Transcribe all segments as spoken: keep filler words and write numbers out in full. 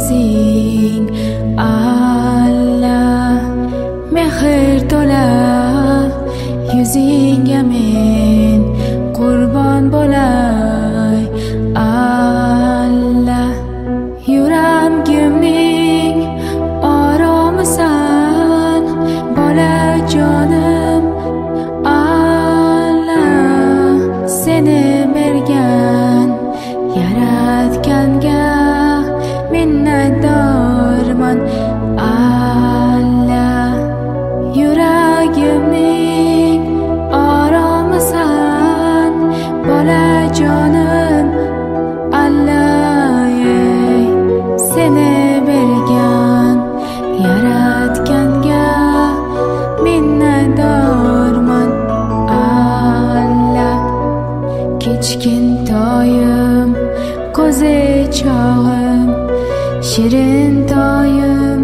ko'zing alla mehr to'la yuzingga men qurbon bo'lay alla yuragimning oromisan bolajonim alla seni bergan yaratganga minnatdorman alla yuragimning oromisan bolajonim alla ey seni bergan yaratganga minnatdorman alla kichkintoyim ko'zi chog'im shirin toyim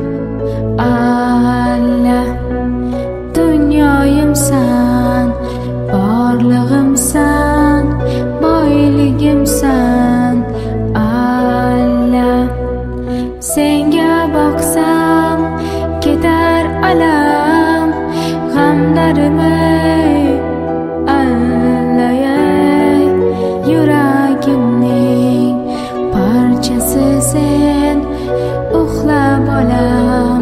alla dunyoyimsan borlig'imsan boyligimsan alla senga boqsam ketar alam g'amlarim alla ey yuragimning parchasi sen uxla bolam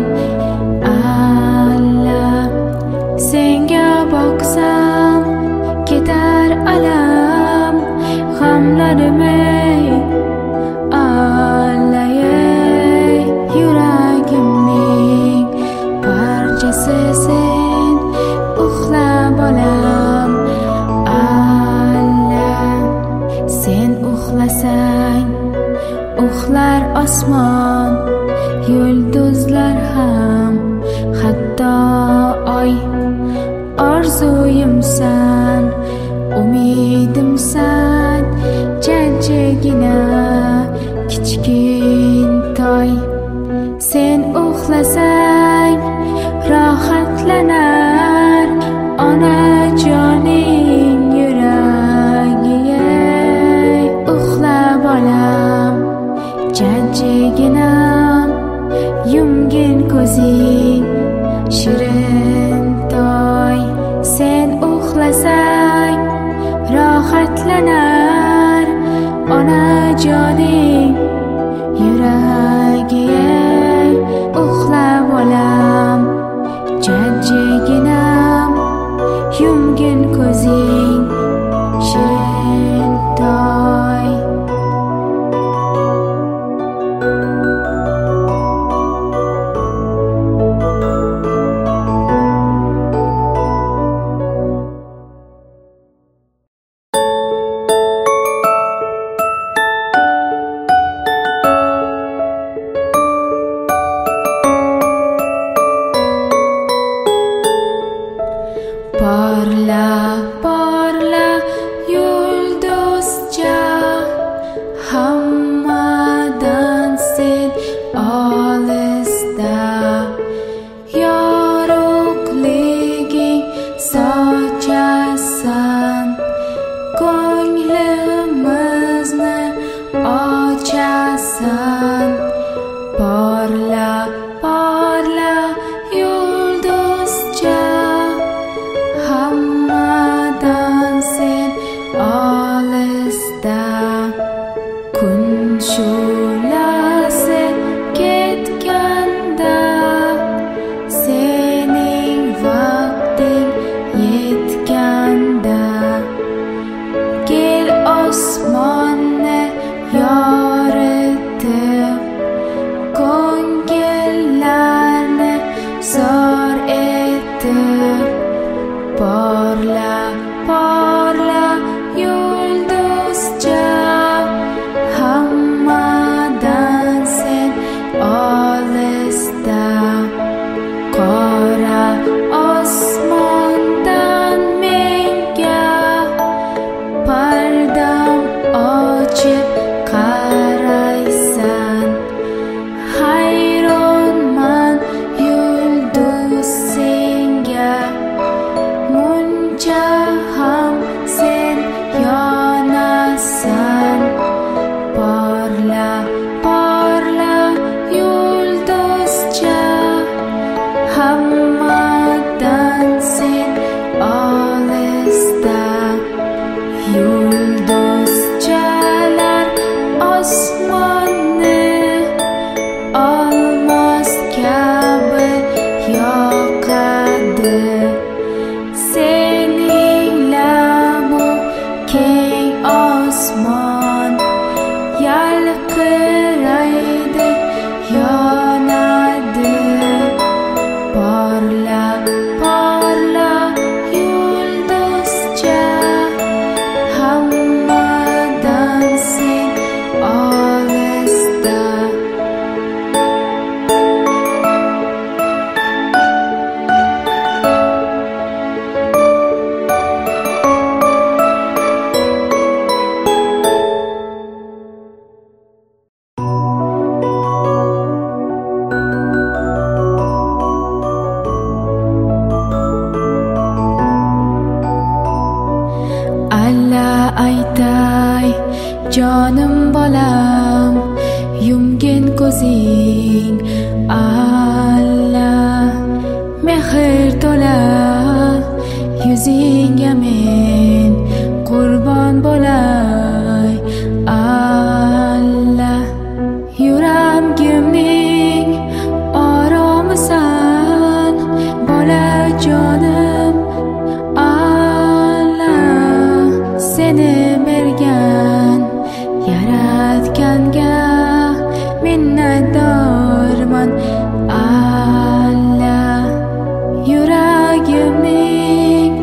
alla senga boqsam ketar alam g'amlarim alla ey yuragimning parchasi sen uxla bolam alla sen uxlasang uxlar osmon yulduzlar ham hatto oy orzuyimsan umidimsan jajjigina kichkintoy sen uxlasang rohatlanar onajoning yuragi ey uxla bolam jajjiginam yumgin ko'zing shirin toy sen uxlasang rohatlanar onajoning yuragi ey uxla bolam jajjiginam yumgin ko'zing shirin toy Parla, parla yulduzcha hammadan sen olisda yorug'liging sochasan ko'nglimizni ochasan parla parla yulduzcha hammadan sen olisda kun shu'lasi ketganda sening vaqting yetganda kel osmonni yoritib ko'ngillarni zor etib parla parla yulduzcha hammadan jonim bolam, yumgin ko'zing alla, mehr to'la yuzingga men qurbon bo'lay alla. Yuragimning oromisan bolajonim alla, seni bergan yaratganga minnatdorman alla. Yuragimning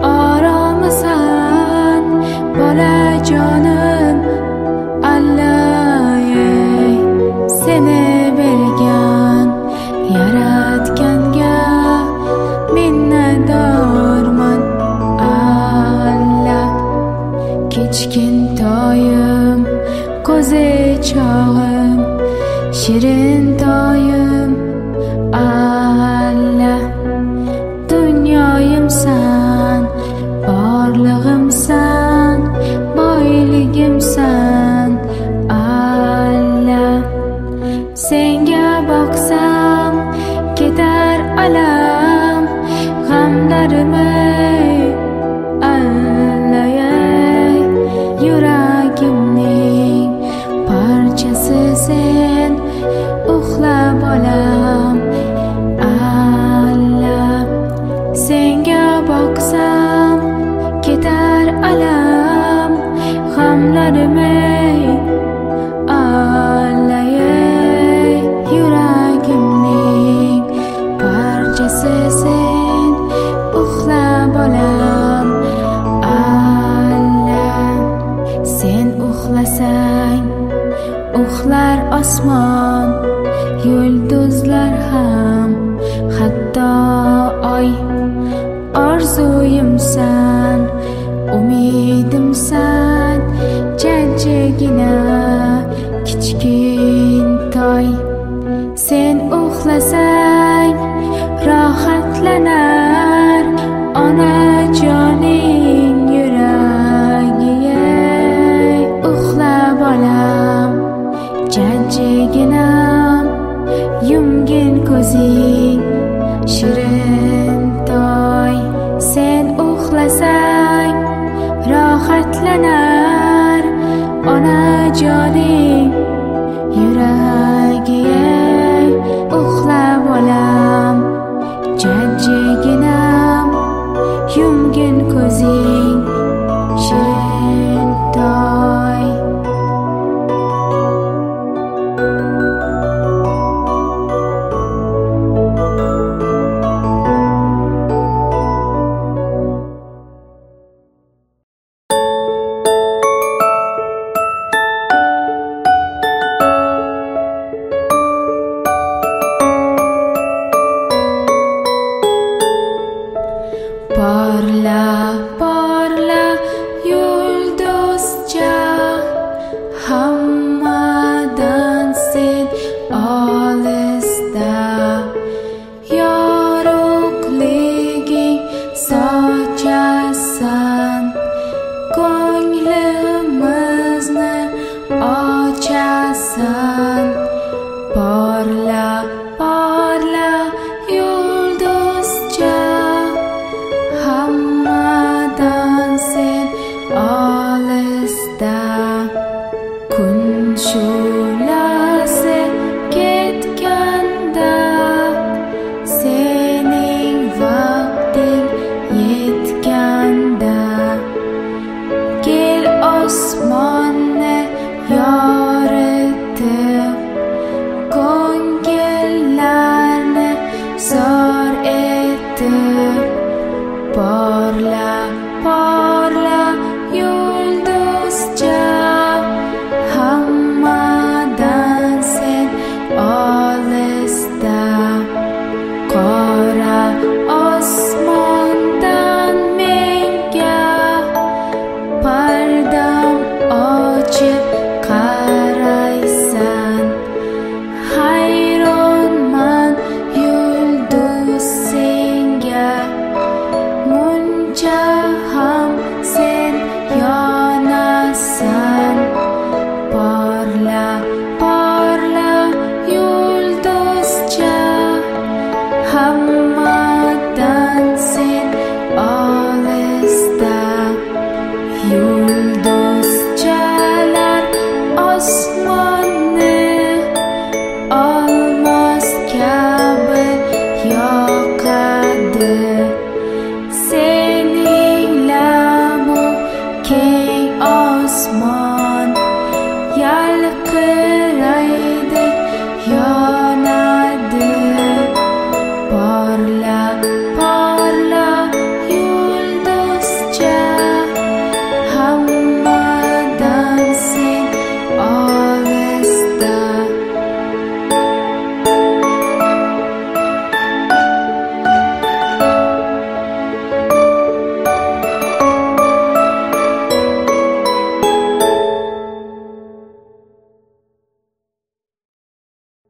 oromisan bolajonim alla, seni bergan yaratganga minnatdorman alla. Kichkintoyim ko'zi chog'im, shirin toyim alla, dunyoyimsan, borlig'imsan, boyligimsan alla. Senga boqsam ketar alam, g'amlarimni alla, yuragimning parchasi sen, uxla bolam alla. Senga boqsam ketar alam, g'amlarimni alla, yuragimning parchasi sen, uxla bolam alla. Sen uxlasang uxlar osmon, yulduzlar ham, hatto oy. Orzuyimsan, umidimsan, jajjigina kichkintoy. Sen uxlasang rohatlanar onajoning yuragiga. Uxla bolam jajjiginam, yumgin ko'zing shirin toy. Sen uxlasang rohatlanar onajoning yuragiga. Uxla bolam jajjiginam, yumgin ko'zing shirin toy. Parla, parla yulduzcha, hammadan sen olisda. Yorug'liging sochasan, ko'nglimizni ochasan.